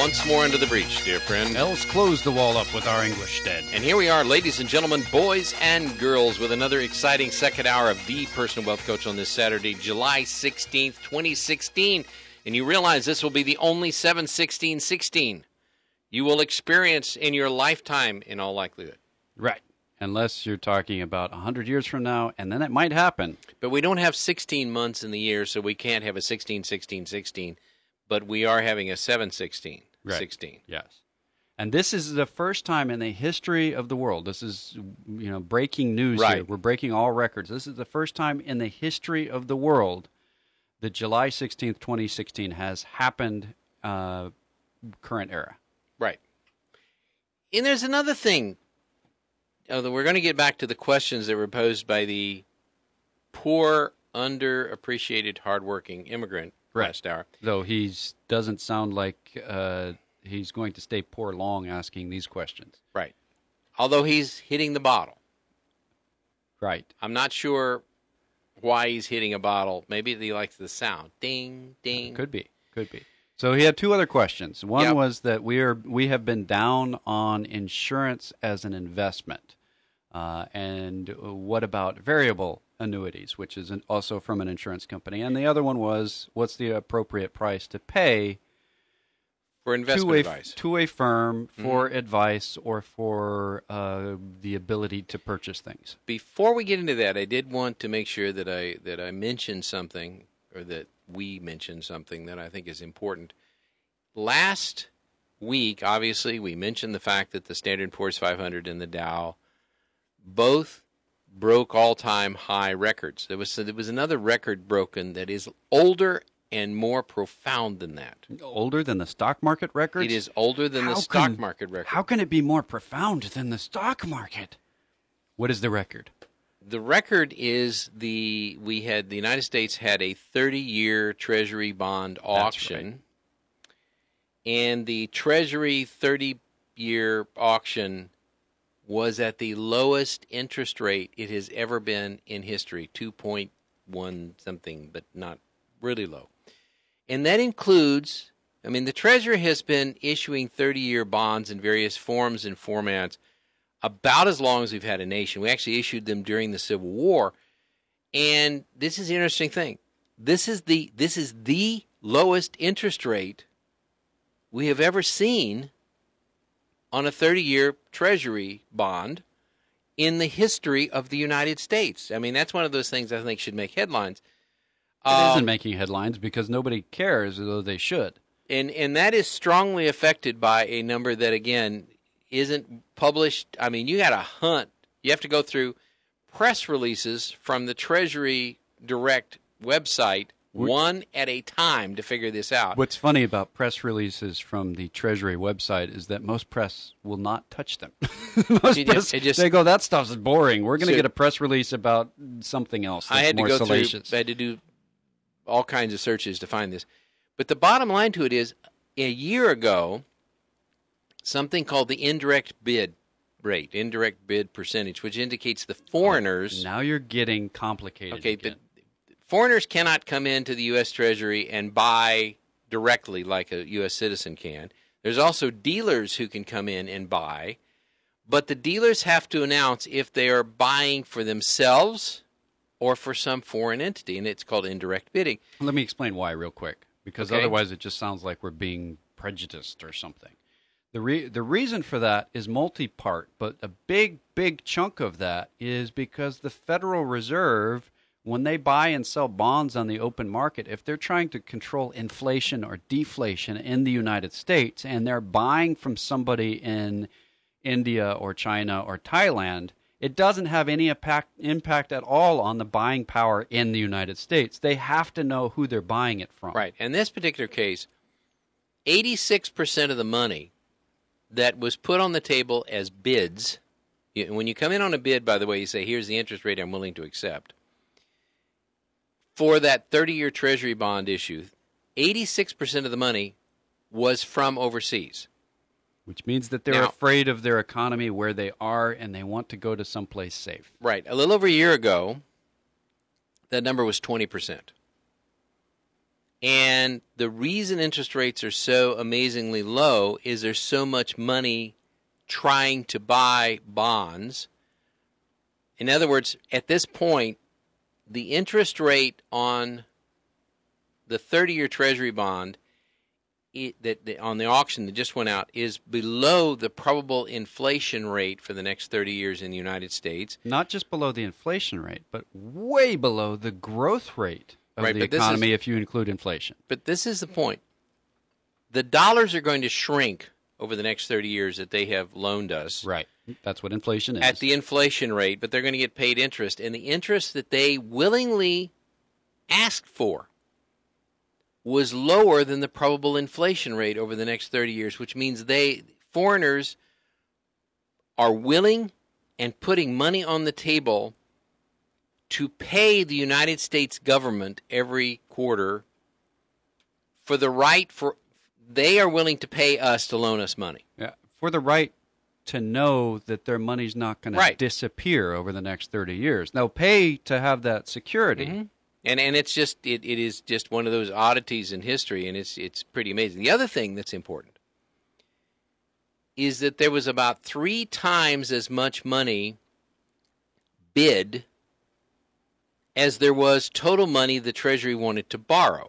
once more into the breach, dear friend. Else close the wall up with our English dead. And here we are, ladies and gentlemen, boys and girls, with another exciting second hour of The Personal Wealth Coach on this Saturday, July 16th, 2016. And you realize this will be the only 7/16/16 you will experience in your lifetime, in all likelihood. Right. Unless you're talking about 100 years from now, and then it might happen. But we don't have 16 months in the year, so we can't have a 16/16/16. But we are having a 7/16/16. Yes. And this is the first time in the history of the world. This is, breaking news here. We're breaking all records. This is the first time in the history of the world that July 16th, 2016 has happened current era. Right. And there's another thing. We're going to get back to the questions that were posed by the poor, underappreciated, hardworking immigrant last hour. Though he doesn't sound like he's going to stay poor long asking these questions. Right. Although he's hitting the bottle. Right. I'm not sure why he's hitting a bottle. Maybe he likes the sound. Ding, ding. Could be. So he had two other questions. One was that we have been down on insurance as an investment. And what about variable annuities, which is also from an insurance company? And the other one was, what's the appropriate price to pay for investment advice to a firm for advice or for the ability to purchase things? Before we get into that, I did want to make sure that I mentioned something, or that we mentioned something that I think is important. Last week, obviously, we mentioned the fact that the Standard & Poor's 500 and the Dow both broke all-time high records. There was another record broken that is older and more profound than that. Older than the stock market records? It is older than the stock market record. How can it be more profound than the stock market? What is the record? The record is the United States had a 30-year Treasury bond auction. That's right. And the Treasury 30-year auction was at the lowest interest rate it has ever been in history, 2.1 something, but not really low. And that includes, the Treasury has been issuing 30-year bonds in various forms and formats about as long as we've had a nation. We actually issued them during the Civil War. And this is the interesting thing. This is the lowest interest rate we have ever seen on a 30-year Treasury bond in the history of the United States. That's one of those things I think should make headlines. It isn't making headlines because nobody cares, though they should. And that is strongly affected by a number that, again, isn't published. You got to hunt. You have to go through press releases from the Treasury Direct website one at a time to figure this out. What's funny about press releases from the Treasury website is that most press will not touch them. They go, that stuff's boring. We're going to get a press release about something else that's more salacious. I had to do all kinds of searches to find this. But the bottom line to it is, a year ago, something called the indirect bid rate, indirect bid percentage, which indicates the foreigners. Now you're getting complicated again. But foreigners cannot come into the U.S. Treasury and buy directly like a U.S. citizen can. There's also dealers who can come in and buy, but the dealers have to announce if they are buying for themselves or for some foreign entity, and it's called indirect bidding. Let me explain why real quick, because otherwise it just sounds like we're being prejudiced or something. The reason for that is multi-part, but a big chunk of that is because the Federal Reserve, when they buy and sell bonds on the open market, if they're trying to control inflation or deflation in the United States and they're buying from somebody in India or China or Thailand, it doesn't have any impact at all on the buying power in the United States. They have to know who they're buying it from. Right. In this particular case, 86% of the money that was put on the table as bids, when you come in on a bid, by the way, you say, here's the interest rate I'm willing to accept. For that 30-year Treasury bond issue, 86% of the money was from overseas. Which means that they're afraid of their economy where they are and they want to go to someplace safe. Right. A little over a year ago, that number was 20%. And the reason interest rates are so amazingly low is there's so much money trying to buy bonds. In other words, at this point, the interest rate on the 30-year Treasury bond on the auction that just went out is below the probable inflation rate for the next 30 years in the United States. Not just below the inflation rate, but way below the growth rate of the economy if you include inflation. But this is the point. The dollars are going to shrink over the next 30 years that they have loaned us. Right. That's what inflation is. At the inflation rate, but they're going to get paid interest. And the interest that they willingly asked for was lower than the probable inflation rate over the next 30 years, which means foreigners are willing and putting money on the table to pay the United States government every quarter for the right they are willing to pay us to loan us money. Yeah, for the right to know that their money's not going to disappear over the next 30 years. They'll pay to have that security. Mm-hmm. And it's just it is just one of those oddities in history, and it's pretty amazing. The other thing that's important is that there was about 3 times as much money bid as there was total money the Treasury wanted to borrow.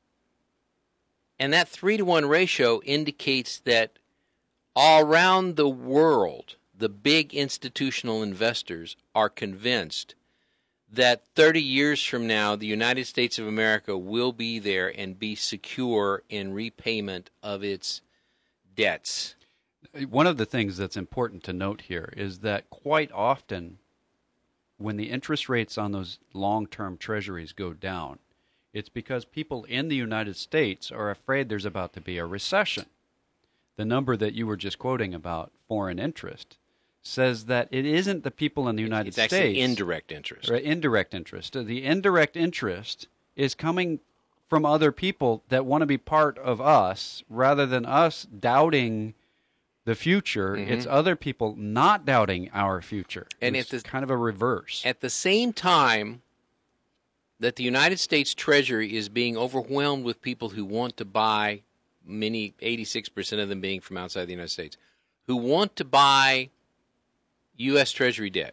And that 3-to-1 ratio indicates that all around the world, the big institutional investors are convinced that 30 years from now, the United States of America will be there and be secure in repayment of its debts. One of the things that's important to note here is that quite often when the interest rates on those long-term treasuries go down, it's because people in the United States are afraid there's about to be a recession. The number that you were just quoting about foreign interest says that it isn't the people in the United States. It's actually indirect interest. Right, indirect interest. The indirect interest is coming from other people that want to be part of us rather than us doubting the future. Mm-hmm. It's other people not doubting our future. And it's kind of a reverse. At the same time that the United States Treasury is being overwhelmed with people who want to buy, 86% of them being from outside the United States, who want to buy U.S. Treasury debt.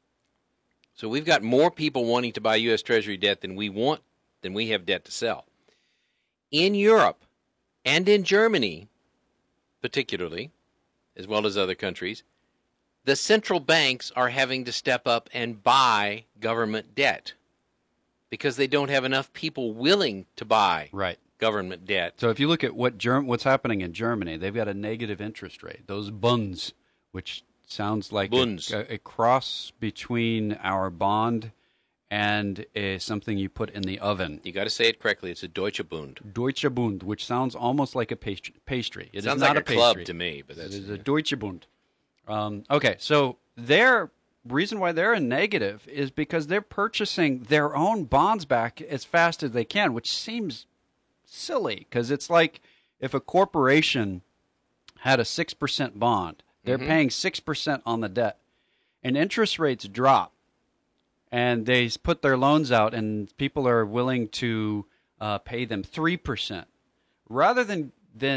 So we've got more people wanting to buy U.S. Treasury debt than we have debt to sell. In Europe and in Germany, particularly, as well as other countries, the central banks are having to step up and buy government debt because they don't have enough people willing to buy government debt. So if you look at what's happening in Germany, they've got a negative interest rate. Those Bunds, which sounds like a cross between our bond and something you put in the oven. You got to say it correctly. It's a Deutsche Bund. Deutsche Bund, which sounds almost like a pastry. It sounds is not like a club to me, but that's it is a Deutsche Bund. Okay, so their reason why they're in negative is because they're purchasing their own bonds back as fast as they can, which seems silly because it's like if a corporation had a 6% bond. They're paying 6% on the debt, and interest rates drop, and they put their loans out, and people are willing to pay them 3%. Rather than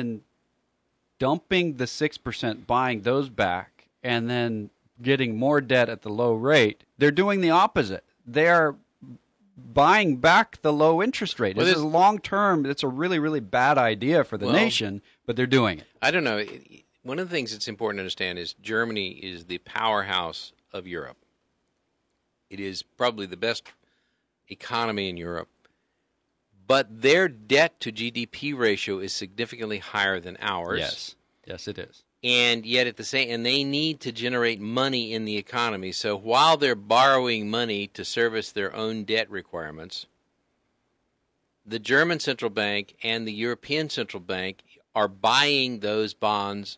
dumping the 6%, buying those back, and then getting more debt at the low rate, they're doing the opposite. They are buying back the low interest rate. This is long-term. It's a really, really bad idea for the nation, but they're doing it. I don't know. One of the things that's important to understand is Germany is the powerhouse of Europe. It is probably the best economy in Europe, but their debt to GDP ratio is significantly higher than ours. Yes, it is. And yet and they need to generate money in the economy. So while they're borrowing money to service their own debt requirements, the German central bank and the European central bank are buying those bunds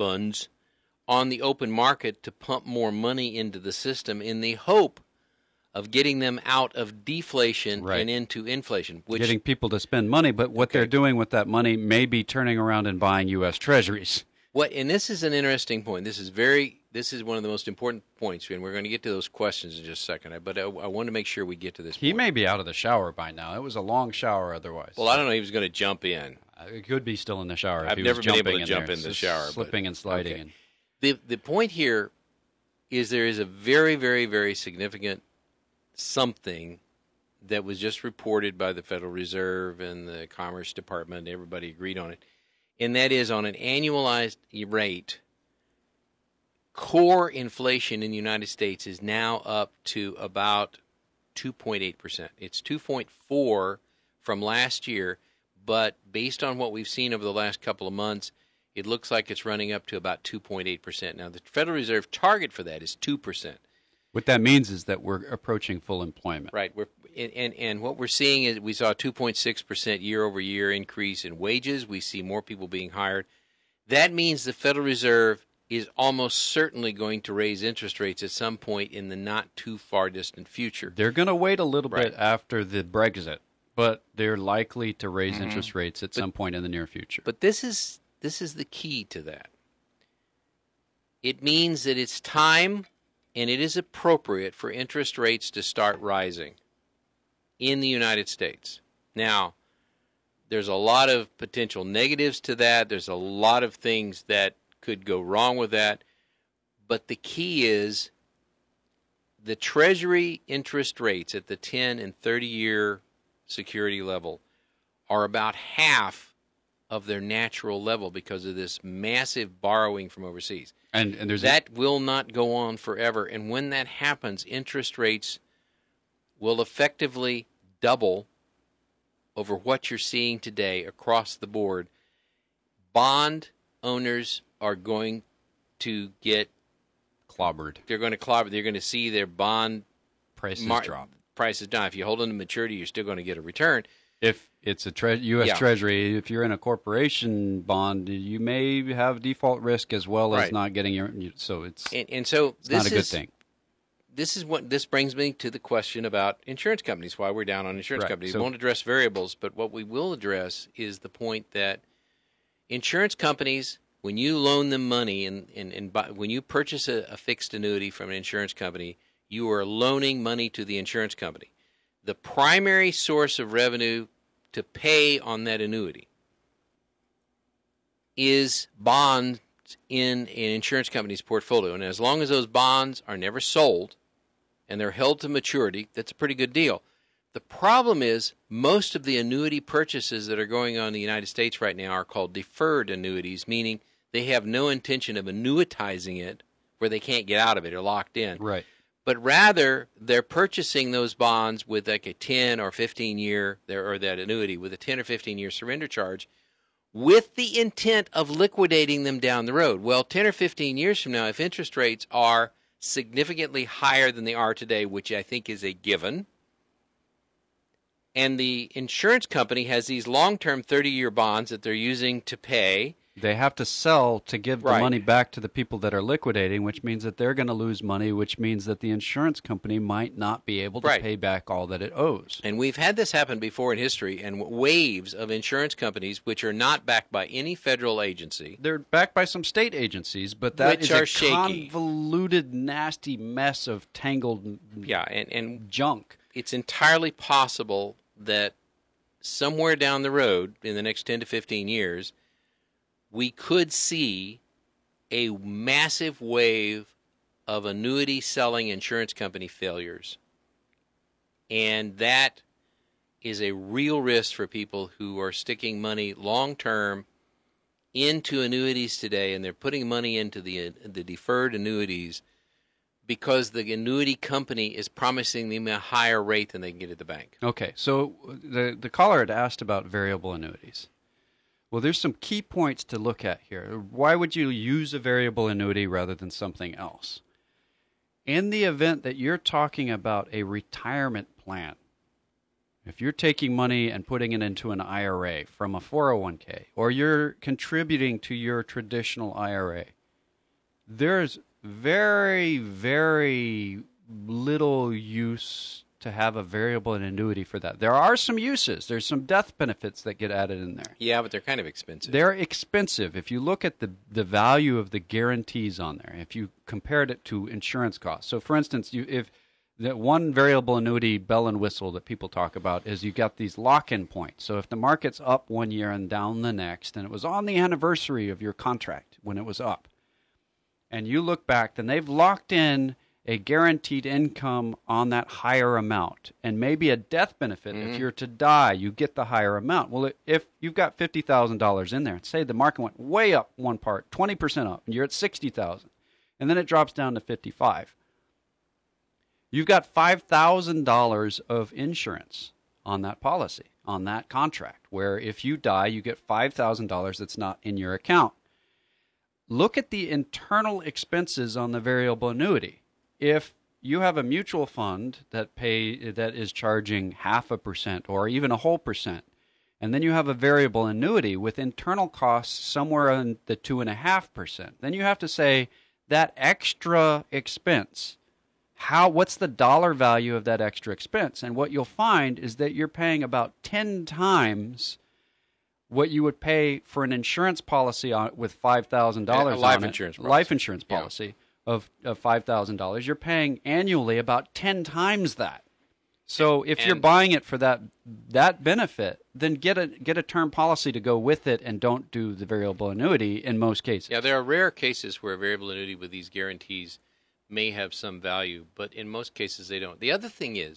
on the open market to pump more money into the system in the hope of getting them out of deflation and into inflation. Getting people to spend money, but what they're doing with that money may be turning around and buying U.S. Treasuries. And this is an interesting point. This is one of the most important points, and we're going to get to those questions in just a second. But I want to make sure we get to this point. He may be out of the shower by now. It was a long shower otherwise. Well, I don't know. He was going to jump in. It could be still in the shower. I've never been able to jump in the shower. Slipping and sliding. Okay. The point here is there is a very, very, very significant something that was just reported by the Federal Reserve and the Commerce Department. Everybody agreed on it. And that is, on an annualized rate, core inflation in the United States is now up to about 2.8%. It's 2.4 from last year, but based on what we've seen over the last couple of months, it looks like it's running up to about 2.8%. Now, the Federal Reserve target for that is 2%. What that means is that we're approaching full employment. Right. And what we're seeing is we saw a 2.6% year-over-year increase in wages. We see more people being hired. That means the Federal Reserve is almost certainly going to raise interest rates at some point in the not-too-far-distant future. They're going to wait a little bit after the Brexit, but they're likely to raise interest rates at some point in the near future. But this is the key to that. It means that it's time and it is appropriate for interest rates to start rising in the United States. Now, there's a lot of potential negatives to that. There's a lot of things that could go wrong with that. But the key is the Treasury interest rates at the 10 and 30-year security level are about half of their natural level because of this massive borrowing from overseas. And that will not go on forever. And when that happens, interest rates will effectively double over what you're seeing today across the board. Bond owners are going to get clobbered. They're going to clobber. They're going to see their bond prices drop. Prices down. If you hold them to maturity, you're still going to get a return. If it's a U.S. Treasury, if you're in a corporation bond, you may have default risk as well as not getting your. So it's not a good thing. This brings me to the question about insurance companies. Why we're down on insurance companies. We won't address variables, but what we will address is the point that insurance companies, when you loan them money and when you purchase a fixed annuity from an insurance company, you are loaning money to the insurance company. The primary source of revenue to pay on that annuity is bonds in an insurance company's portfolio. And as long as those bonds are never sold and they're held to maturity, that's a pretty good deal. The problem is most of the annuity purchases that are going on in the United States right now are called deferred annuities, meaning they have no intention of annuitizing it where they can't get out of it or locked in. Right. But rather, they're purchasing those bonds with like a 10 or 15-year, or that annuity with a 10 or 15-year surrender charge with the intent of liquidating them down the road. Well, 10 or 15 years from now, if interest rates are significantly higher than they are today, which I think is a given, and the insurance company has these long-term 30-year bonds that they're using to pay. They have to sell to give the money back to the people that are liquidating, which means that they're going to lose money, which means that the insurance company might not be able to pay back all that it owes. And we've had this happen before in history, and waves of insurance companies which are not backed by any federal agency. They're backed by some state agencies, but that is a convoluted, nasty mess of tangled and junk. It's entirely possible that somewhere down the road, in the next 10 to 15 years, we could see a massive wave of annuity selling insurance company failures. And that is a real risk for people who are sticking money long term into annuities today, and they're putting money into the deferred annuities because the annuity company is promising them a higher rate than they can get at the bank. Okay, so the caller had asked about variable annuities. Well, there's some key points to look at here. Why would you use a variable annuity rather than something else? In the event that you're talking about a retirement plan, if you're taking money and putting it into an IRA from a 401k, or you're contributing to your traditional IRA, there's very, very little use to have a variable annuity for that. There are some uses. There's some death benefits that get added in there. Yeah, but they're kind of expensive. They're expensive. If you look at the value of the guarantees on there, if you compared it to insurance costs. So, for instance, if the one variable annuity bell and whistle that people talk about is you got these lock-in points. So if the market's up one year and down the next, and it was on the anniversary of your contract when it was up, and you look back, then they've locked in a guaranteed income on that higher amount, and maybe a death benefit. If you're to die, you get the higher amount. Well, if you've got $50,000 in there, say the market went way up one part, 20% up, and you're at $60,000, and then it drops down to $55,000. You've got $5,000 of insurance on that policy, on that contract, where if you die, you get $5,000 that's not in your account. Look at the internal expenses on the variable annuity. If you have a mutual fund that is charging 0.5% or even a whole percent, and then you have a variable annuity with internal costs somewhere in the 2.5%, then you have to say that extra expense, what's the dollar value of that extra expense? And what you'll find is that you're paying about 10 times what you would pay for an insurance policy with $5,000 on it. Life insurance policy of $5,000. You're paying annually about 10 times that. So if you're buying it for that benefit, then get a term policy to go with it, and don't do the variable annuity in most cases. Yeah, there are rare cases where a variable annuity with these guarantees may have some value, but in most cases they don't. The other thing is,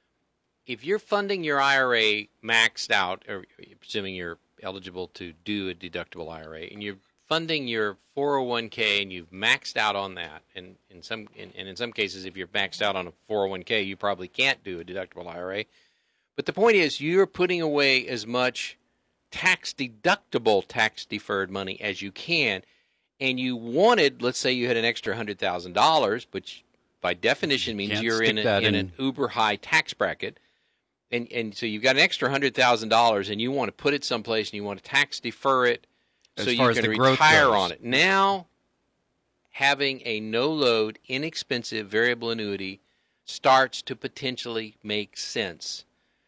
if you're funding your IRA maxed out, or presuming you're eligible to do a deductible IRA, and you're funding your 401k and you've maxed out on that, and in some cases, if you're maxed out on a 401k, you probably can't do a deductible IRA. But the point is, you're putting away as much tax-deductible, tax-deferred money as you can, and you wanted, let's say you had an extra $100,000, which by definition means you're in an uber-high tax bracket, and so you've got an extra $100,000, and you want to put it someplace, and you want to tax-defer it, so you can retire on it. Now, having a no-load, inexpensive variable annuity starts to potentially make sense.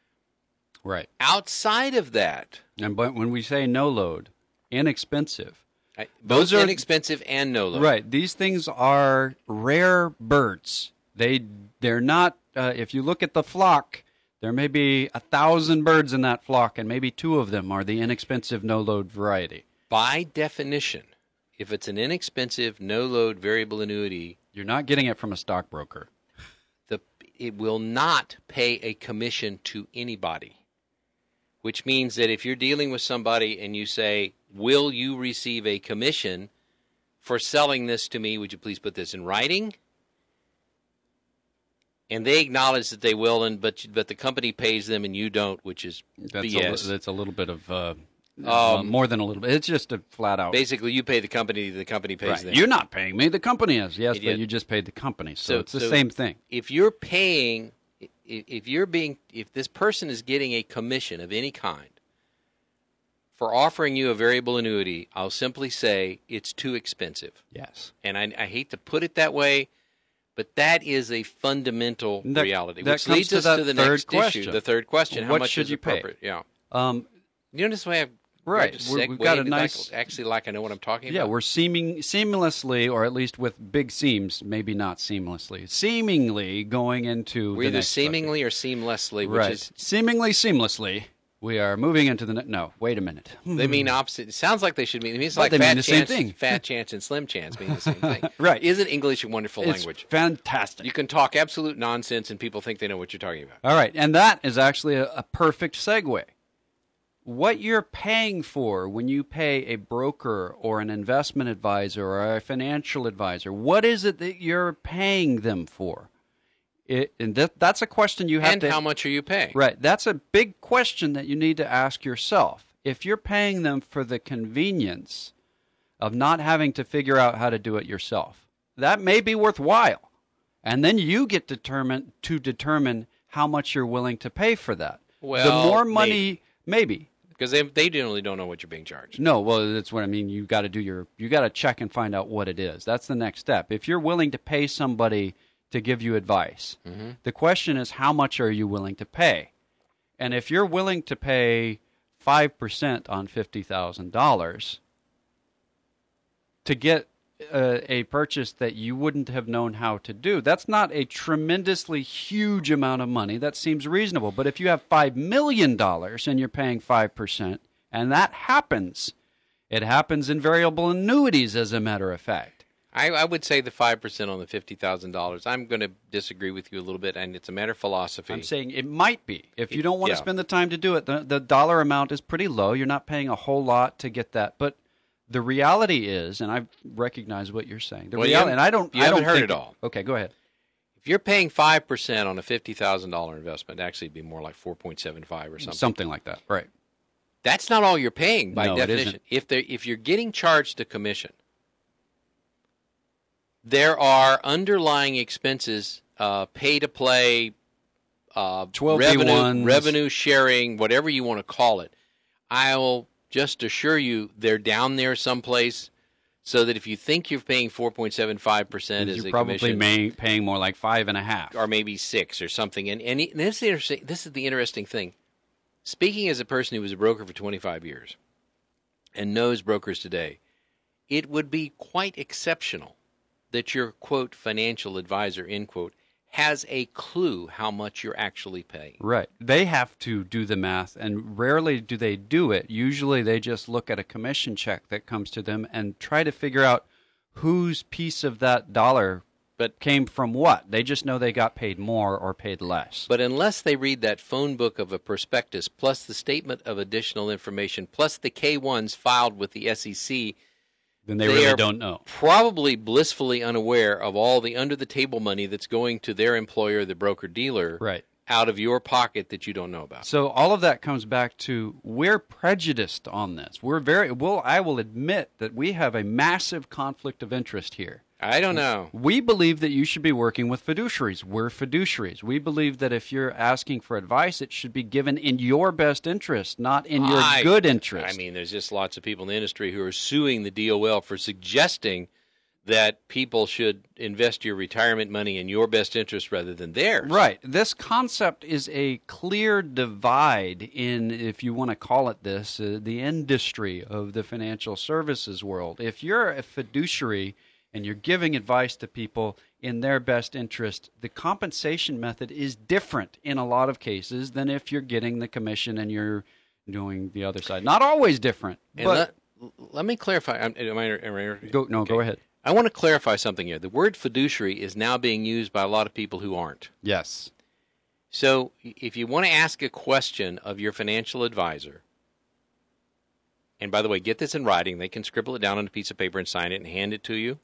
Right. Outside of that, but when we say no-load, inexpensive, those are inexpensive and no-load. Right. These things are rare birds. They're not. If you look at the flock, there may be 1,000 birds in that flock, and maybe 2 of them are the inexpensive no-load variety. By definition, if it's an inexpensive no-load variable annuity, you're not getting it from a stockbroker. It will not pay a commission to anybody, which means that if you're dealing with somebody and you say, will you receive a commission for selling this to me? Would you please put this in writing? And they acknowledge that they will, but the company pays them and you don't, which is BS. That's a little bit of more than a little bit. It's just a flat out. Basically, you pay the company pays them. You're not paying me. The company is. Yes, but you just paid the company. So it's the same thing. If you're paying, if this person is getting a commission of any kind for offering you a variable annuity, I'll simply say it's too expensive. Yes. And I hate to put it that way, but that is a fundamental reality. Which leads us to the next question. issue. The third question. How much should you pay? Yeah. You notice the way I've we've got a nice... Like I know what I'm talking about. Yeah, we're seamlessly, or at least with big seams, maybe not seamlessly going into we're either seemingly or seamlessly, which is... Seemingly, we are moving into the... No, wait a minute. They mean opposite. It sounds like they should mean... It means like Fat Chance and Slim Chance mean the same thing. Right. Isn't English a wonderful language? It's fantastic. You can talk absolute nonsense and people think they know what you're talking about. All right, and that is actually a perfect segue. What you're paying for when you pay a broker or an investment advisor or a financial advisor, what is it that you're paying them for? That's a question you have to... And how much are you paying? Right. That's a big question that you need to ask yourself. If you're paying them for the convenience of not having to figure out how to do it yourself, that may be worthwhile. And then you get to determine how much you're willing to pay for that. Well, the more money... Maybe. Because they generally don't know what you're being charged. No, well, that's what I mean. You got to check and find out what it is. That's the next step. If you're willing to pay somebody to give you advice. Mm-hmm. The question is, how much are you willing to pay? And if you're willing to pay 5% on $50,000 to get a purchase that you wouldn't have known how to do, that's not a tremendously huge amount of money. That seems reasonable. But if you have $5 million and you're paying 5%, and that happens, it happens in variable annuities, as a matter of fact. I would say the 5% on the $50,000. I'm going to disagree with you a little bit, and it's a matter of philosophy. I'm saying it might be. If you don't want to spend the time to do it, the dollar amount is pretty low. You're not paying a whole lot to get that. But the reality is, and I recognize what you're saying. You haven't heard it all. Okay, go ahead. If you're paying 5% on a $50,000 investment, actually it'd be more like 4.75 or something. Something like that, right. That's not all you're paying by definition. It isn't. If you're getting charged a commission, there are underlying expenses, pay-to-play, revenue sharing, whatever you want to call it. I'll just assure you they're down there someplace so that if you think you're paying 4.75% as a commission, you're probably paying more like 5.5%. or maybe 6 or something. And this is the interesting thing. Speaking as a person who was a broker for 25 years and knows brokers today, it would be quite exceptional that your, quote, financial advisor, end quote, has a clue how much you're actually paying. Right. They have to do the math, and rarely do they do it. Usually they just look at a commission check that comes to them and try to figure out whose piece of that dollar came from what. They just know they got paid more or paid less. But unless they read that phone book of a prospectus, plus the statement of additional information, plus the K-1s filed with the SEC, then they really don't know. Probably blissfully unaware of all the under-the-table money that's going to their employer, the broker-dealer, right, out of your pocket that you don't know about. So all of that comes back to we're prejudiced on this. I will admit that we have a massive conflict of interest here. I don't know. We believe that you should be working with fiduciaries. We're fiduciaries. We believe that if you're asking for advice, it should be given in your best interest, not in your good interest. I mean, there's just lots of people in the industry who are suing the DOL for suggesting that people should invest your retirement money in your best interest rather than theirs. Right. This concept is a clear divide in, if you want to call it this, the industry of the financial services world. If you're a fiduciary and you're giving advice to people in their best interest, the compensation method is different in a lot of cases than if you're getting the commission and you're doing the other side. Not always different. But let me clarify. Go ahead. I want to clarify something here. The word fiduciary is now being used by a lot of people who aren't. Yes. So if you want to ask a question of your financial advisor, and by the way, get this in writing. They can scribble it down on a piece of paper and sign it and hand it to you.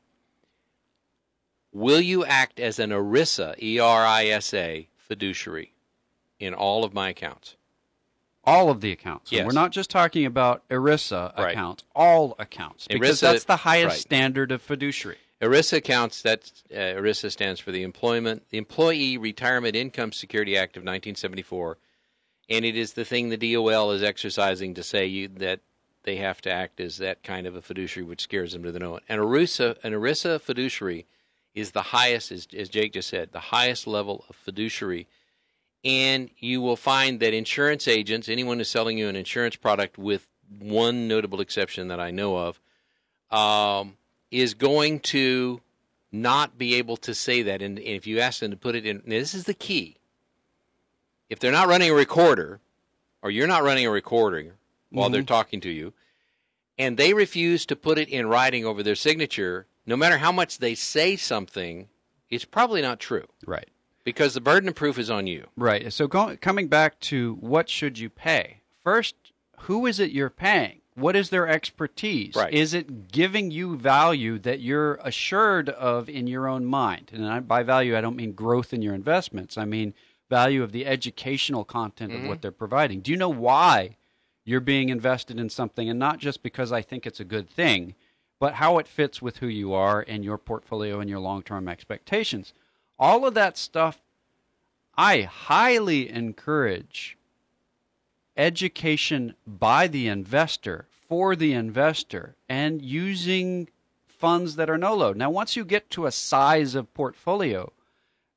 Will you act as an ERISA, E-R-I-S-A, fiduciary in all of my accounts? All of the accounts. Yes. We're not just talking about ERISA accounts, right. All accounts, because ERISA, that's the highest right. standard of fiduciary. ERISA accounts, ERISA stands for the Employee Retirement Income Security Act of 1974, and it is the thing the DOL is exercising to say that they have to act as that kind of a fiduciary, which scares them to the no. An ERISA fiduciary is the highest, as Jake just said, the highest level of fiduciary. And you will find that insurance agents, anyone who's selling you an insurance product with one notable exception that I know of, is going to not be able to say that. And if you ask them to put it in, this is the key. If they're not running a recorder, or you're not running a recorder while they're talking to you, and they refuse to put it in writing over their signature, no matter how much they say something, it's probably not true. Right. Because the burden of proof is on you. Right. So coming back to what should you pay? First, who is it you're paying? What is their expertise? Right. Is it giving you value that you're assured of in your own mind? And by value, I don't mean growth in your investments. I mean value of the educational content of what they're providing. Do you know why you're being invested in something? And not just because I think it's a good thing, but how it fits with who you are and your portfolio and your long-term expectations. All of that stuff, I highly encourage education by the investor, for the investor, and using funds that are no load. Now, once you get to a size of portfolio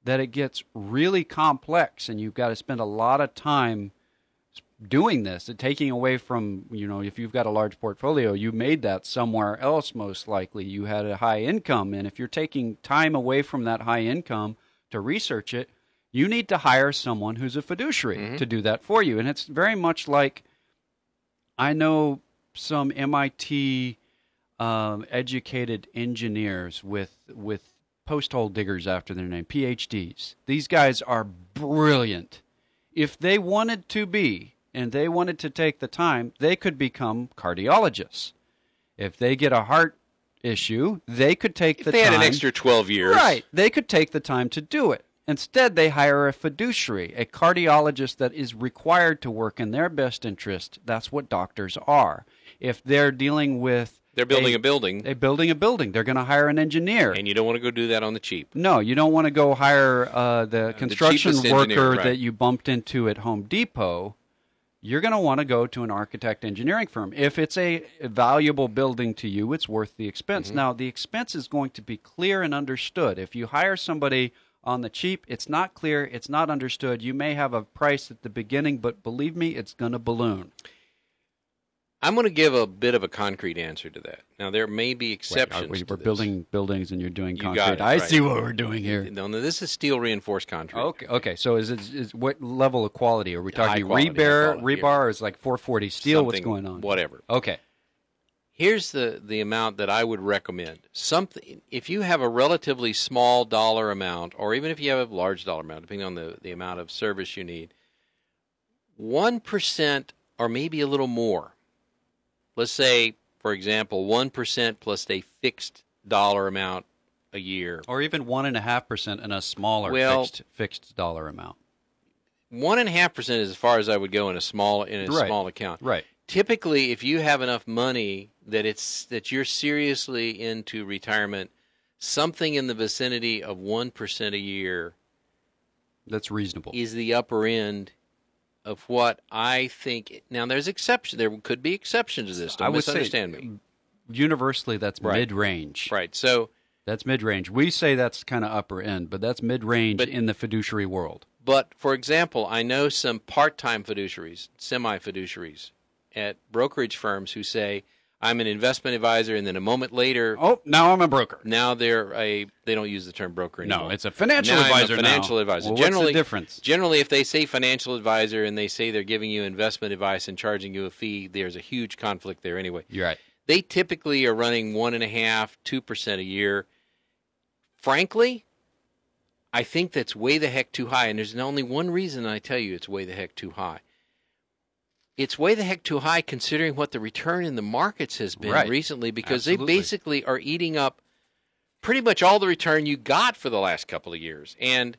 that it gets really complex, and you've got to spend a lot of time doing this and taking away from, if you've got a large portfolio, you made that somewhere else most likely. You had a high income, and if you're taking time away from that high income to research it, you need to hire someone who's a fiduciary to do that for you. And it's very much like, I know some MIT educated engineers with post-hole diggers after their name, PhDs. These guys are brilliant. If they wanted to be, and they wanted to take the time, they could become cardiologists. If they get a heart issue, they could take the time. If they had an extra 12 years. Right. They could take the time to do it. Instead, they hire a fiduciary, a cardiologist that is required to work in their best interest. That's what doctors are. If they're dealing with... They're building a building. They're building a building. They're going to hire an engineer. And you don't want to go do that on the cheap. No, you don't want to go hire the construction worker that you bumped into at Home Depot. You're going to want to go to an architect engineering firm. If it's a valuable building to you, it's worth the expense. Now, the expense is going to be clear and understood. If you hire somebody on the cheap, it's not clear, it's not understood. You may have a price at the beginning, but believe me, it's going to balloon. I'm going to give a bit of a concrete answer to that. Now, there may be exceptions. We're building buildings and you're doing concrete. Got it, I see what we're doing here. No, this is steel reinforced concrete. Okay. So is what level of quality? Are we talking rebar, or is like 440 steel? Something, what's going on? Whatever. Okay. Here's the amount that I would recommend. If you have a relatively small dollar amount, or even if you have a large dollar amount, depending on the amount of service you need, 1% or maybe a little more. Let's say, for example, 1% plus a fixed dollar amount a year. Or even 1.5% in a smaller fixed dollar amount. 1.5% is as far as I would go in a small account. Right. Typically, if you have enough money that you're seriously into retirement, something in the vicinity of 1% a year, that's reasonable, is the upper end of what I think. Now, there's exceptions. There could be exceptions to this. Don't misunderstand me. Universally, that's mid-range. Right. So that's mid-range. We say that's kind of upper end, but that's mid-range in the fiduciary world. But, for example, I know some part-time fiduciaries, semi-fiduciaries at brokerage firms who say, I'm an investment advisor, and then a moment later... Oh, now I'm a broker. Now they don't use the term broker anymore. No, it's a financial advisor now. Financial advisor. Well, what's the difference? Generally, if they say financial advisor and they say they're giving you investment advice and charging you a fee, there's a huge conflict there anyway. You're right. They typically are running 1.5%, 2% a year. Frankly, I think that's way the heck too high, and there's only one reason I tell you it's way the heck too high. It's way the heck too high considering what the return in the markets has been recently, because they basically are eating up pretty much all the return you got for the last couple of years. And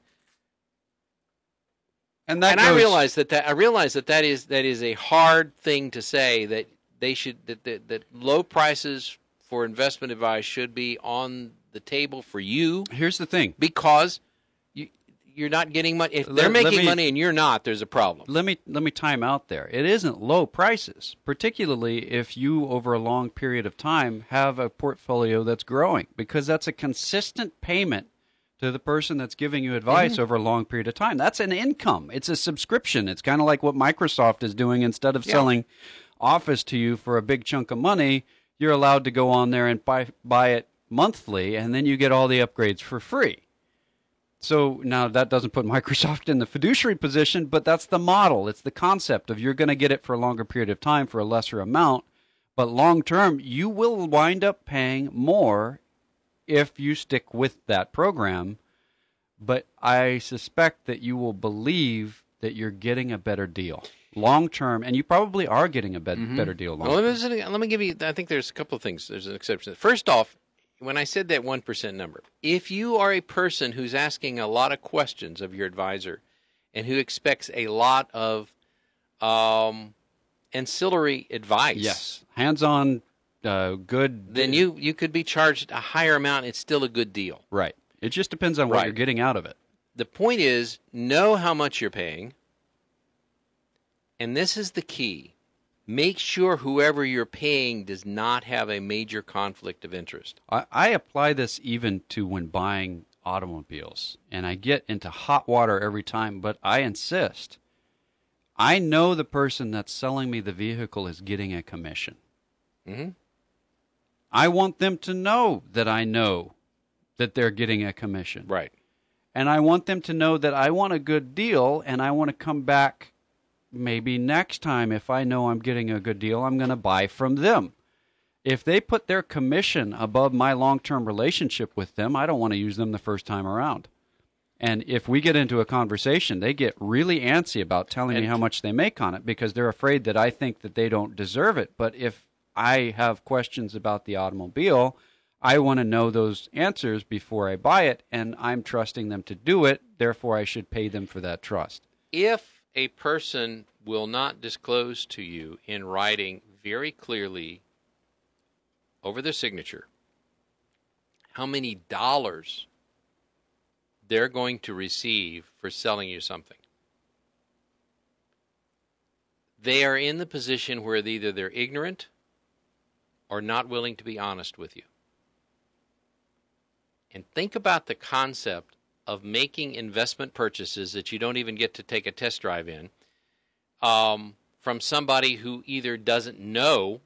I realize that is a hard thing to say, that that low prices for investment advice should be on the table for you. Here's the thing. Because you're not getting money. If they're making money and you're not, there's a problem. Let me time out there. It isn't low prices, particularly if you, over a long period of time, have a portfolio that's growing, because that's a consistent payment to the person that's giving you advice over a long period of time. That's an income. It's a subscription. It's kind of like what Microsoft is doing. Instead of selling Office to you for a big chunk of money, you're allowed to go on there and buy it monthly, and then you get all the upgrades for free. So now that doesn't put Microsoft in the fiduciary position, but that's the model. It's the concept of you're going to get it for a longer period of time for a lesser amount, but long term you will wind up paying more if you stick with that program. But I suspect that you will believe that you're getting a better deal long term, and you probably are getting a better deal long term. Well, let me give you, I think there's a couple of things. There's an exception. First off, when I said that 1% number, if you are a person who's asking a lot of questions of your advisor and who expects a lot of ancillary advice, hands-on, good, then you could be charged a higher amount. It's still a good deal. Right. It just depends on what you're getting out of it. The point is, know how much you're paying, and this is the key. Make sure whoever you're paying does not have a major conflict of interest. I apply this even to when buying automobiles, and I get into hot water every time, but I insist. I know the person that's selling me the vehicle is getting a commission. Mm-hmm. I want them to know that they're getting a commission. Right. And I want them to know that I want a good deal, and I want to come back maybe next time. If I know I'm getting a good deal, I'm going to buy from them. If they put their commission above my long-term relationship with them, I don't want to use them the first time around. And if we get into a conversation, they get really antsy about telling me how much they make on it because they're afraid that I think that they don't deserve it. But if I have questions about the automobile, I want to know those answers before I buy it, and I'm trusting them to do it. Therefore, I should pay them for that trust. If a person will not disclose to you in writing very clearly over their signature how many dollars they're going to receive for selling you something, they are in the position where either they're ignorant or not willing to be honest with you. And think about the concept of making investment purchases that you don't even get to take a test drive in from somebody who either doesn't know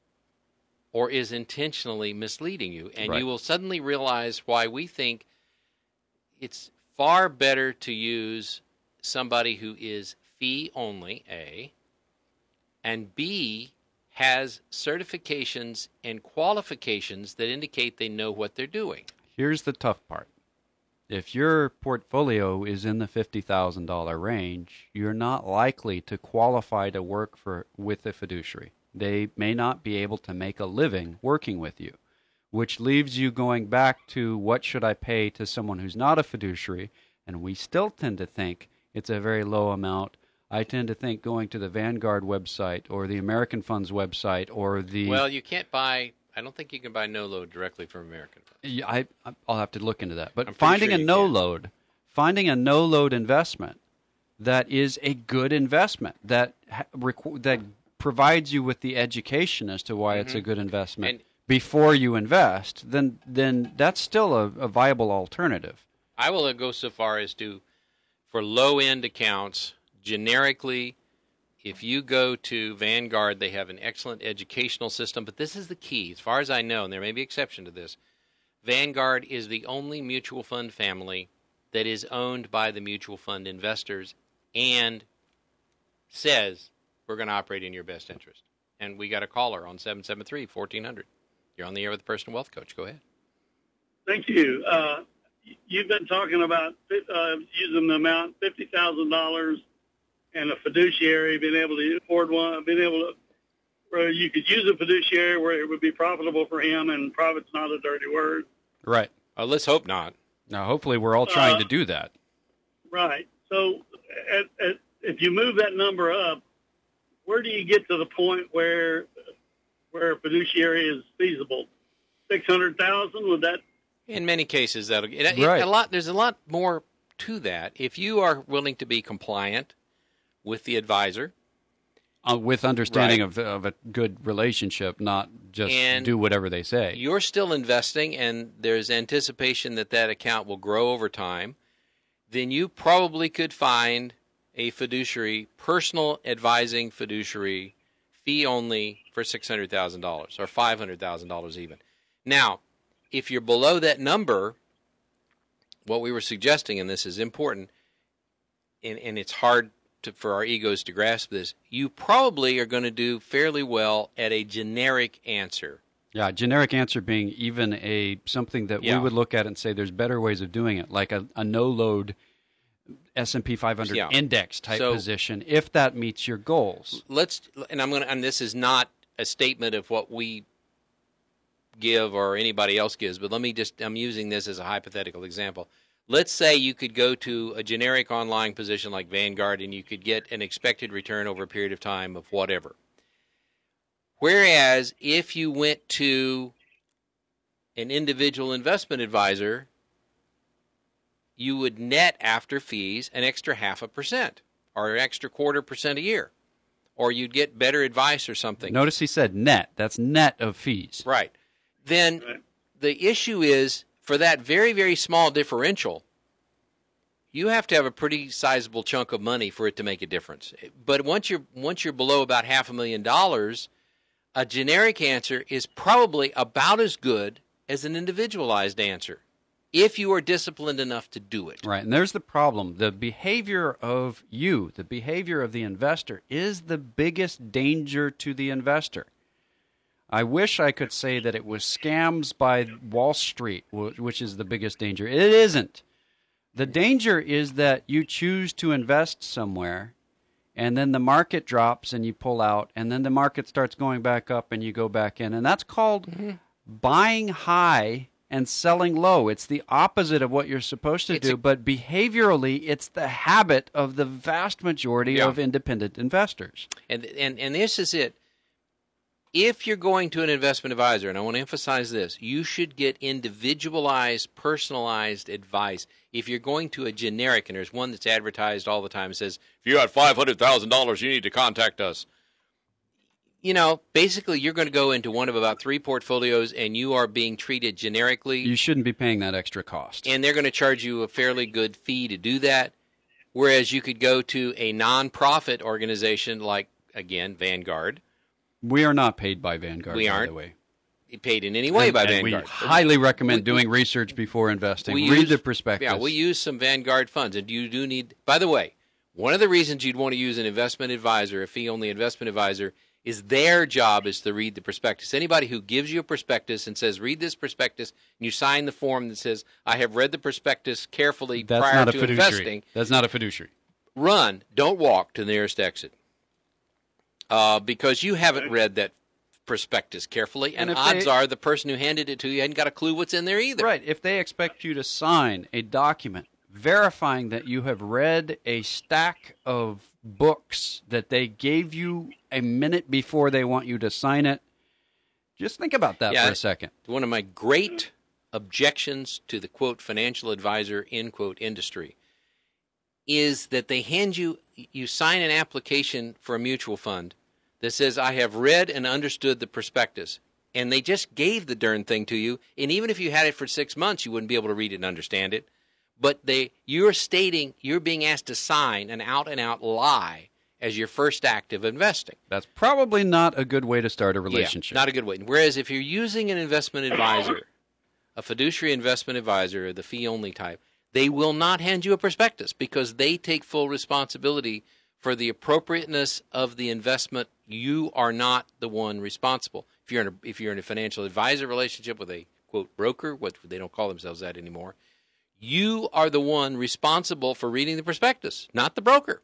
or is intentionally misleading you. And you will suddenly realize why we think it's far better to use somebody who is fee only, A, and B, has certifications and qualifications that indicate they know what they're doing. Here's the tough part. If your portfolio is in the $50,000 range, you're not likely to qualify to work with a fiduciary. They may not be able to make a living working with you, which leaves you going back to what should I pay to someone who's not a fiduciary, and we still tend to think it's a very low amount. I tend to think going to the Vanguard website or the American Funds website or the... Well, you can't buy... I don't think you can buy no-load directly from American Funds. Yeah, I'll have to look into that. But finding a no-load investment that is a good investment, that provides you with the education as to why it's a good investment before you invest, then that's still a viable alternative. I will go so far as to, for low-end accounts, generically, if you go to Vanguard, they have an excellent educational system, but this is the key. As far as I know, and there may be exception to this, Vanguard is the only mutual fund family that is owned by the mutual fund investors and says, we're going to operate in your best interest. And we got a caller on 773-1400. You're on the air with the Personal Wealth Coach. Go ahead. Thank you. You've been talking about using the amount, $50,000, and a fiduciary, being able to afford one, where you could use a fiduciary where it would be profitable for him, and profit's not a dirty word. Right. Let's hope not. Now, hopefully we're all trying to do that. Right. So if you move that number up, where do you get to the point where a fiduciary is feasible? 600,000, would that? In many cases, there's a lot more to that. If you are willing to be compliant with the advisor, with understanding of a good relationship, not just do whatever they say. You're still investing, and there's anticipation that account will grow over time, then you probably could find a fiduciary, personal advising fiduciary, fee only for $600,000 or $500,000 even. Now, if you're below that number, what we were suggesting, and this is important, and it's hard for our egos to grasp this, you probably are going to do fairly well at a generic answer. Yeah, generic answer being even something that we would look at and say there's better ways of doing it, like a no-load S&P 500 index type position, if that meets your goals. And this is not a statement of what we give or anybody else gives, but I'm using this as a hypothetical example. Let's say you could go to a generic online position like Vanguard and you could get an expected return over a period of time of whatever. Whereas if you went to an individual investment advisor, you would net after fees an extra 0.5% or an extra 0.25% a year. Or you'd get better advice or something. Notice he said net. That's net of fees. Right. Then the issue is, for that very, very small differential, you have to have a pretty sizable chunk of money for it to make a difference. But once you're below about $500,000, a generic answer is probably about as good as an individualized answer, if you are disciplined enough to do it. Right, and there's the problem. The behavior of the behavior of the investor is the biggest danger to the investor. I wish I could say that it was scams by Wall Street, which is the biggest danger. It isn't. The danger is that you choose to invest somewhere, and then the market drops and you pull out, and then the market starts going back up and you go back in. And that's called buying high and selling low. It's the opposite of what you're supposed to do, but behaviorally, it's the habit of the vast majority of independent investors. And this is it. If you're going to an investment advisor, and I want to emphasize this, you should get individualized, personalized advice. If you're going to a generic, and there's one that's advertised all the time, that says, if you got $500,000, you need to contact us. You know, basically you're going to go into one of about 3 portfolios, and you are being treated generically. You shouldn't be paying that extra cost. And they're going to charge you a fairly good fee to do that, whereas you could go to a nonprofit organization like, again, Vanguard. We are not paid by Vanguard, we aren't by the way. Paid in any way by Vanguard. We highly recommend doing research before investing. Read the prospectus. Yeah, we use some Vanguard funds, and you do need. By the way, one of the reasons you'd want to use an investment advisor, a fee-only investment advisor, is their job is to read the prospectus. Anybody who gives you a prospectus and says, read this prospectus, and you sign the form that says, I have read the prospectus carefully prior to investing. That's not a fiduciary. Run, don't walk to the nearest exit. Because you haven't read that prospectus carefully, and odds are the person who handed it to you hadn't got a clue what's in there either. Right. If they expect you to sign a document verifying that you have read a stack of books that they gave you a minute before they want you to sign it, just think about that for a second. One of my great objections to the, quote, financial advisor, end quote, industry is that they hand you sign an application for a mutual fund that says, I have read and understood the prospectus. And they just gave the darn thing to you. And even if you had it for 6 months, you wouldn't be able to read it and understand it. But you're being asked to sign an out-and-out lie as your first act of investing. That's probably not a good way to start a relationship. Yeah, not a good way. Whereas if you're using an investment advisor, a fiduciary investment advisor, the fee-only type, they will not hand you a prospectus because they take full responsibility for the appropriateness of the investment. You are not the one responsible. If you're in a financial advisor relationship with a, quote, broker, what they don't call themselves that anymore, you are the one responsible for reading the prospectus, not the broker.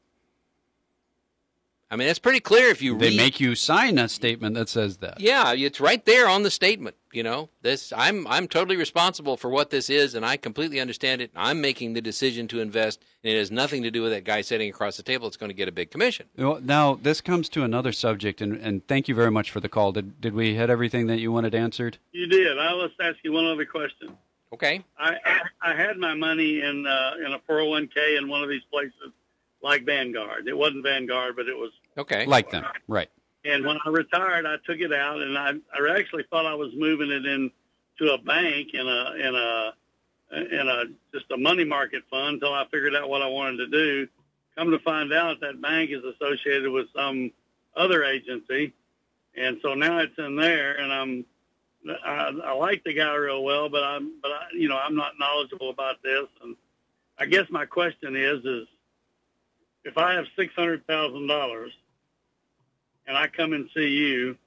I mean, it's pretty clear if you read. They make you sign a statement that says that. Yeah, it's right there on the statement. You know, I'm totally responsible for what this is, and I completely understand it. I'm making the decision to invest, and it has nothing to do with that guy sitting across the table that's going to get a big commission. Well, now, this comes to another subject, and thank you very much for the call. Did we hit everything that you wanted answered? You did. Let's ask you one other question. Okay. I had my money in a 401k in one of these places like Vanguard. It wasn't Vanguard, but it was like them, right? And when I retired, I took it out, and I actually thought I was moving it into a bank in a just a money market fund until I figured out what I wanted to do. Come to find out, that bank is associated with some other agency, and so now it's in there, and I like the guy real well, but I'm not knowledgeable about this, and I guess my question is if I have $600,000 and I come and see you,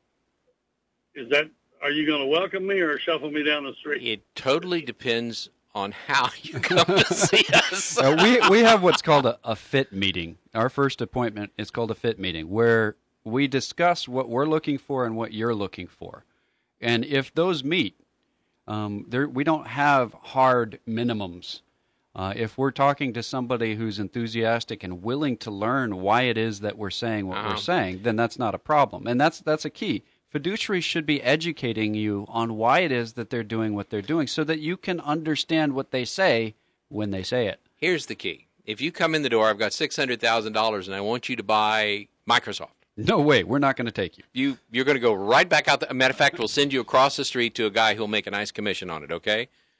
are you going to welcome me or shuffle me down the street? It totally depends on how you come to see us. We have what's called a fit meeting. Our first appointment is called a fit meeting, where we discuss what we're looking for and what you're looking for. And if those meet, we don't have hard minimums. If we're talking to somebody who's enthusiastic and willing to learn why it is that we're saying what we're saying, then that's not a problem. And that's a key. Fiduciaries should be educating you on why it is that they're doing what they're doing so that you can understand what they say when they say it. Here's the key. If you come in the door, I've got $600,000 and I want you to buy Microsoft. No way. We're not going to take you. You're going to go right back out. Matter of fact, we'll send you across the street to a guy who'll make a nice commission on it, okay?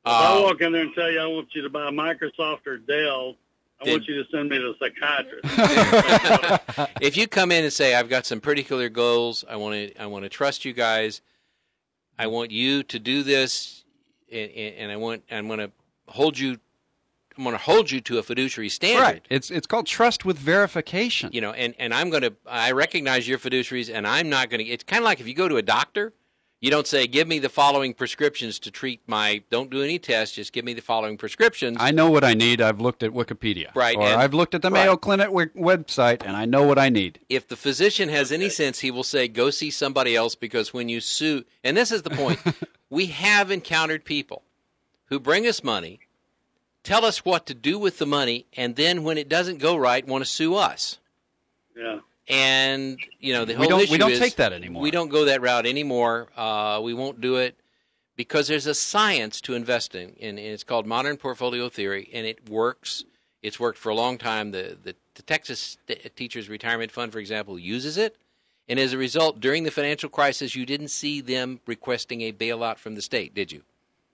If I walk in there and tell you I want you to buy Microsoft or Dell, I want you to send me to a psychiatrist. If you come in and say, I've got some particular goals, I want to trust you guys, I want you to do this, and I'm going to hold you to a fiduciary standard. Right. It's called trust with verification. You know, and I recognize your fiduciaries, and I'm not going to. It's kind of like if you go to a doctor, you don't say, give me the following prescriptions to treat don't do any tests, just give me the following prescriptions. I know what I need. I've looked at Wikipedia. Right. Or I've looked at the Mayo Clinic website, and I know what I need. If the physician has any sense, he will say, go see somebody else, because when you sue, and this is the point, we have encountered people who bring us money, tell us what to do with the money, and then when it doesn't go right, want to sue us. Yeah. And, you know, the whole issue is... We don't take that anymore. We don't go that route anymore. We won't do it because there's a science to investing, and it's called modern portfolio theory, and it works. It's worked for a long time. The Texas Teachers Retirement Fund, for example, uses it. And as a result, during the financial crisis, you didn't see them requesting a bailout from the state, did you?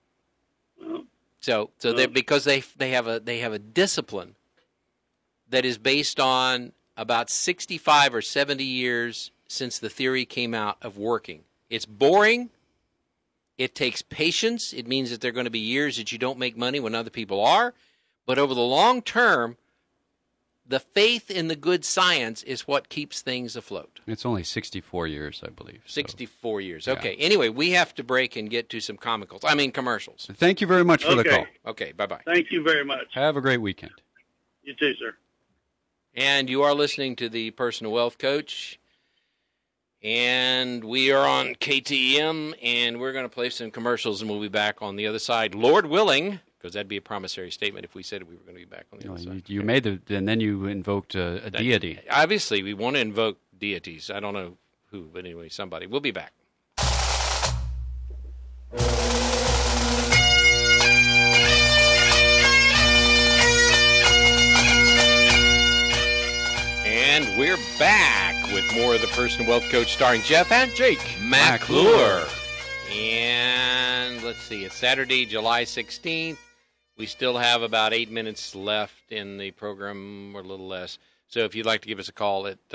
So because they have a discipline that is based on about 65 or 70 years since the theory came out of working. It's boring. It takes patience. It means that there are going to be years that you don't make money when other people are. But over the long term, the faith in the good science is what keeps things afloat. It's only 64 years, I believe. 64 years. Okay. Yeah. Anyway, we have to break and get to some commercials. Thank you very much for the call. Okay, bye-bye. Thank you very much. Have a great weekend. You too, sir. And you are listening to the Personal Wealth Coach. And we are on KTM, and we're going to play some commercials, and we'll be back on the other side, Lord willing, because that'd be a promissory statement if we said we were going to be back on the other side. You made and then you invoked a deity. Obviously, we want to invoke deities. I don't know who, but anyway, somebody. We'll be back. And we're back with more of the Personal Wealth Coach starring Jeff and Jake McClure. And let's see, it's Saturday, July 16th. We still have about 8 minutes left in the program, or a little less. So if you'd like to give us a call at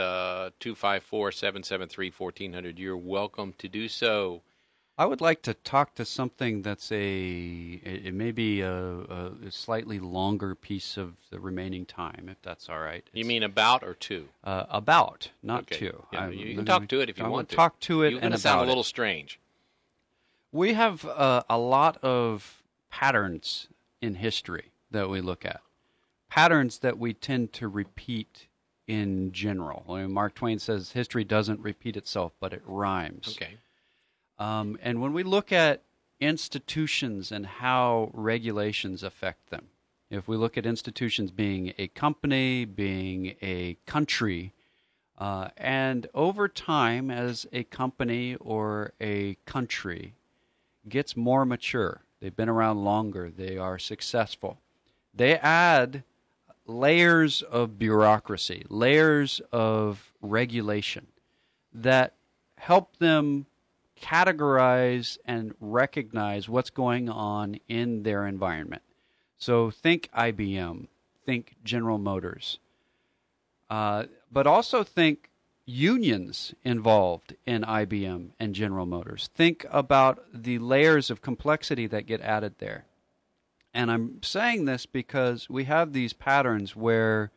254-773-1400, you're welcome to do so. I would like to talk to something that's it may be a slightly longer piece of the remaining time, if that's all right. You mean about or to? About, not okay. to. Yeah, you can talk to it if you want to. Talk to it. You're going to sound a little strange. We have a lot of patterns in history that we look at, patterns that we tend to repeat in general. I mean, Mark Twain says history doesn't repeat itself, but it rhymes. Okay. And when we look at institutions and how regulations affect them, if we look at institutions being a company, being a country, and over time as a company or a country gets more mature, they've been around longer, they are successful, they add layers of bureaucracy, layers of regulation that help them categorize and recognize what's going on in their environment. So think IBM, think General Motors, but also think unions involved in IBM and General Motors. Think about the layers of complexity that get added there. And I'm saying this because we have these patterns where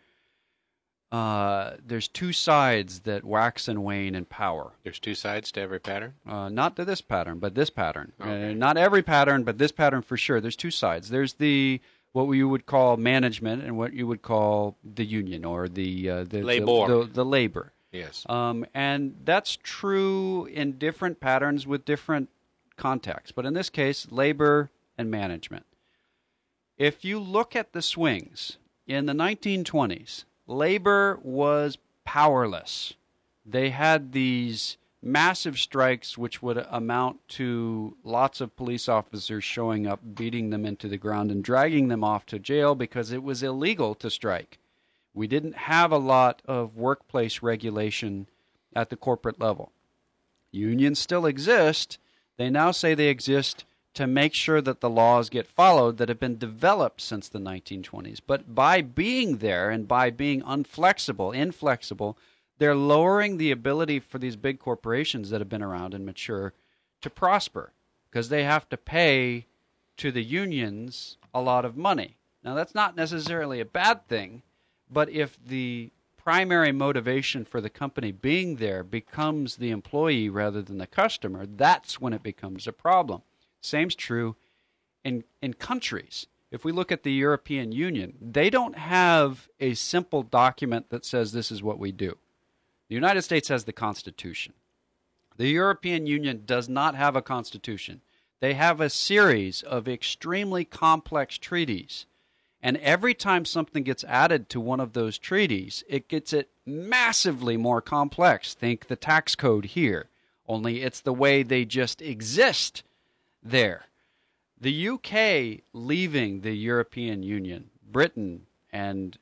there's two sides that wax and wane in power. There's two sides to every pattern? Not to this pattern, but this pattern. Okay. Not every pattern, but this pattern for sure. There's two sides. There's what you would call management and what you would call the union or the labor. The labor. Yes. And that's true in different patterns with different contexts. But in this case, labor and management. If you look at the swings in the 1920s, labor was powerless. They had these massive strikes which would amount to lots of police officers showing up, beating them into the ground and dragging them off to jail because it was illegal to strike. We didn't have a lot of workplace regulation at the corporate level. Unions still exist. They now say they exist to make sure that the laws get followed that have been developed since the 1920s. But by being there and by being inflexible, they're lowering the ability for these big corporations that have been around and mature to prosper, because they have to pay to the unions a lot of money. Now, that's not necessarily a bad thing, but if the primary motivation for the company being there becomes the employee rather than the customer, that's when it becomes a problem. Same's true in countries. If we look at the European Union, they don't have a simple document that says this is what we do. The United States has the Constitution. The European Union does not have a constitution. They have a series of extremely complex treaties. And every time something gets added to one of those treaties, it gets it massively more complex. Think the tax code here, only it's the way they just exist there. The UK leaving the European Union, Britain and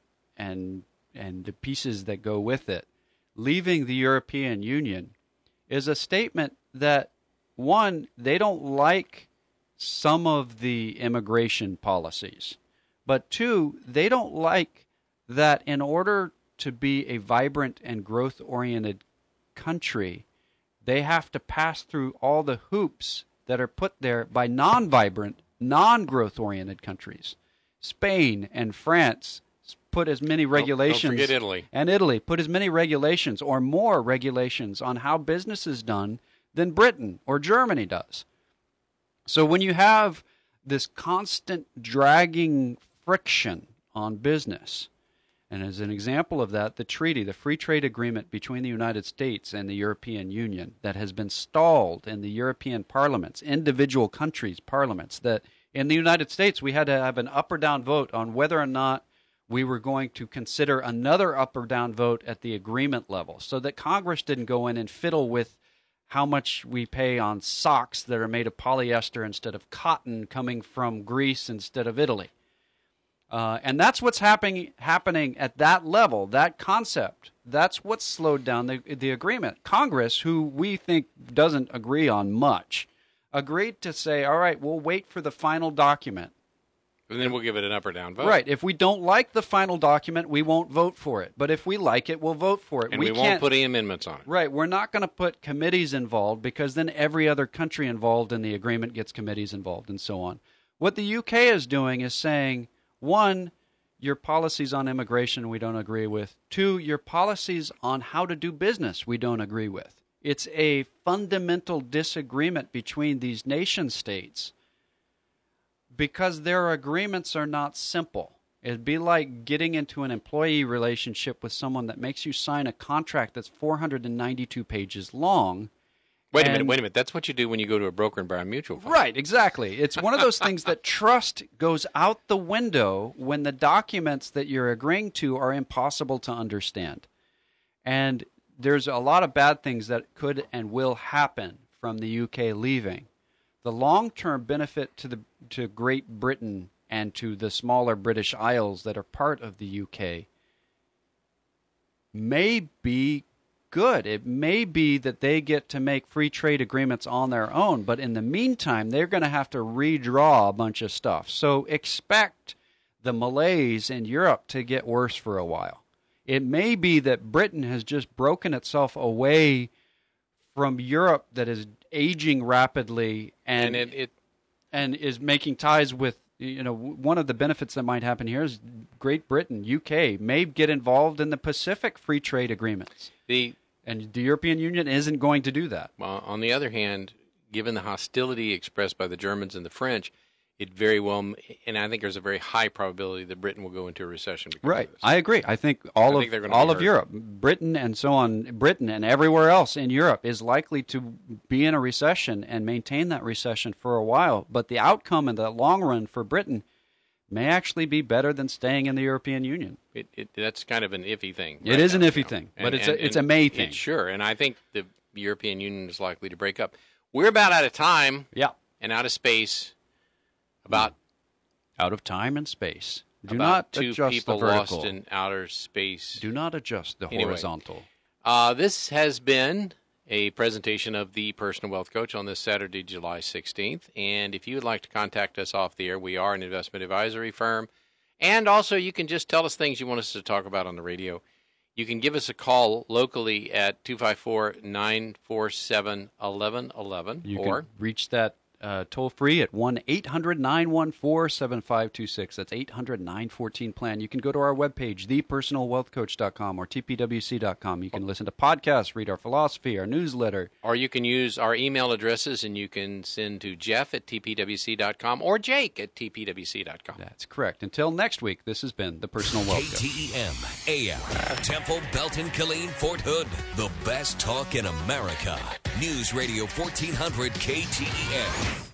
the pieces that go with it, leaving the European Union is a statement that, one, they don't like some of the immigration policies. But two, they don't like that in order to be a vibrant and growth-oriented country, they have to pass through all the hoops that are put there by non-vibrant, non-growth-oriented countries. Spain and France put as many regulations. Don't forget Italy. And Italy put as many regulations or more regulations on how business is done than Britain or Germany does. So when you have this constant dragging friction on business, and as an example of that, the treaty, the free trade agreement between the United States and the European Union that has been stalled in the European parliaments, individual countries' parliaments, that in the United States we had to have an up or down vote on whether or not we were going to consider another up or down vote at the agreement level, so that Congress didn't go in and fiddle with how much we pay on socks that are made of polyester instead of cotton coming from Greece instead of Italy. And that's what's happening at that level, that concept. That's what slowed down the agreement. Congress, who we think doesn't agree on much, agreed to say, all right, we'll wait for the final document. And then we'll give it an up or down vote. Right. If we don't like the final document, we won't vote for it. But if we like it, we'll vote for it. And we won't put any amendments on it. Right. We're not going to put committees involved, because then every other country involved in the agreement gets committees involved and so on. What the UK is doing is saying, one, your policies on immigration we don't agree with. Two, your policies on how to do business we don't agree with. It's a fundamental disagreement between these nation states because their agreements are not simple. It'd be like getting into an employee relationship with someone that makes you sign a contract that's 492 pages long. Wait a minute. That's what you do when you go to a broker and buy a mutual fund. Right, exactly. It's one of those things that trust goes out the window when the documents that you're agreeing to are impossible to understand. And there's a lot of bad things that could and will happen from the UK leaving. The long-term benefit to Great Britain and to the smaller British Isles that are part of the UK may be good. It may be that they get to make free trade agreements on their own, but in the meantime, they're going to have to redraw a bunch of stuff. So expect the malaise in Europe to get worse for a while. It may be that Britain has just broken itself away from Europe that is aging rapidly and is making ties with, one of the benefits that might happen here is Great Britain, UK, may get involved in the Pacific free trade agreements. And the European Union isn't going to do that. Well, on the other hand, given the hostility expressed by the Germans and the French, it very well, and I think there's a very high probability that Britain will go into a recession. Right, I agree. I think all of Europe, Britain and so on, Britain and everywhere else in Europe is likely to be in a recession and maintain that recession for a while. But the outcome in the long run for Britain may actually be better than staying in the European Union. That's kind of an iffy thing. It is an iffy thing, but it's a may thing. Sure, and I think the European Union is likely to break up. We're about out of time. Yeah, and out of space. Out of time and space. Do not adjust two people the vertical. lost in outer space. Do not adjust the horizontal. This has been a presentation of the Personal Wealth Coach on this Saturday, July 16th. And if you would like to contact us off the air, we are an investment advisory firm. And also, you can just tell us things you want us to talk about on the radio. You can give us a call locally at 254-947-1111. You can reach that toll-free at 1-800-914-7526. That's 800-914-PLAN. You can go to our webpage, thepersonalwealthcoach.com or tpwc.com. You can listen to podcasts, read our philosophy, our newsletter. Or you can use our email addresses, and you can send to Jeff at tpwc.com or Jake at tpwc.com. That's correct. Until next week, this has been The Personal Wealth Coach. KTEM, AM, Temple, Belton, Killeen, Fort Hood. The best talk in America. News Radio 1400 KTEM.